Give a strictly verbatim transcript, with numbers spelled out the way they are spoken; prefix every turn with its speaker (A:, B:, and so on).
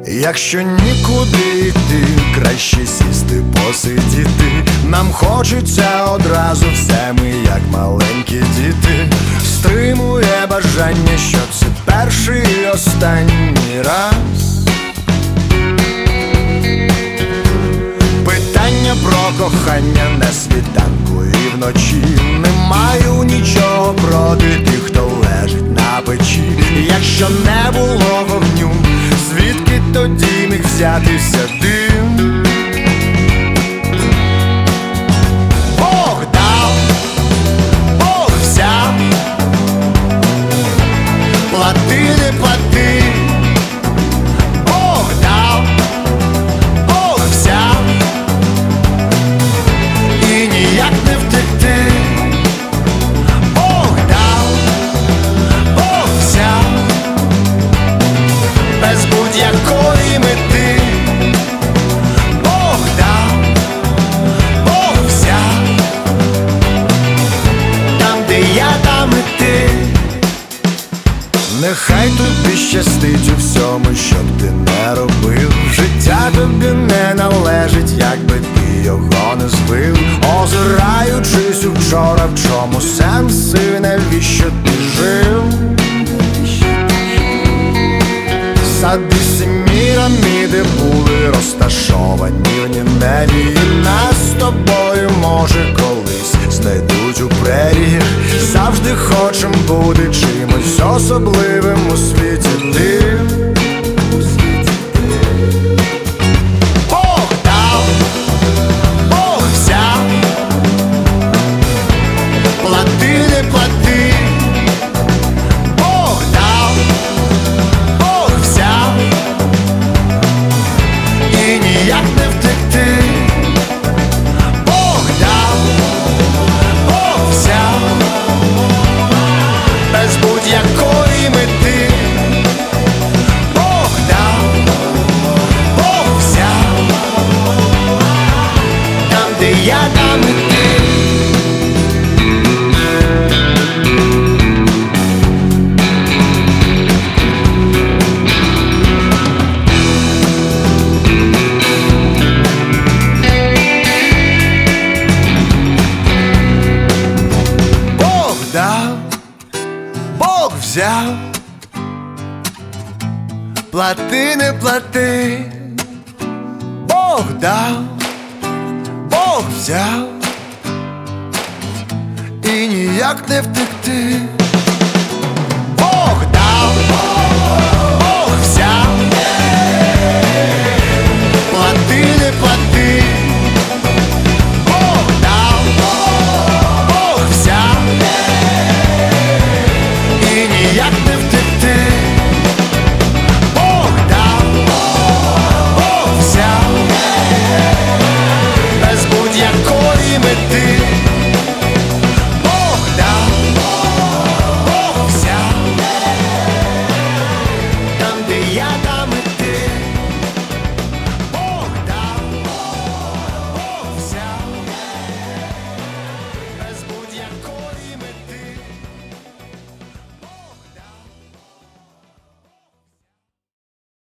A: Якщо нікуди йти, краще сісти, посидіти. Нам хочеться одразу все, ми як маленькі діти. Стримує бажання, що це перший і останній раз. Питання про кохання на світанку і вночі. Не маю нічого проти тих, хто лежить на печі. Якщо не було вогню, звідки тоді міг взятися дим? Бог дав, Бог взяв, плати, не плати. Бог дав, Бог взяв, і ніяк не втекти. Бог дав, Бог взяв, без будь-якої мети. Бог дав, Бог взяв, там, де я, там і ти. Нехай тобі щастить у всьому, що б ти не робив. Життя тобі не належить, якби ти його не збив. Озираючись у вчора, в чому сенс і навіщо ти жив? Сади Семіраміди були розташовані в небі, і нас з тобою, може, колись знайдуть у преріях. Завжди хочем бути чимось особливим у світі див. Бог дав, Бог взяв, плати, не плати. Бог дав, Бог взяв, і ніяк не втекти. Бог дав, Бог взяв, без будь-якої мети. Бог дав, Бог взяв, там, де я, там і ти. Бог дав, Бог взяв, плати, не плати. Бог дав, Бог взяв, і ніяк не втекти. Бог дав,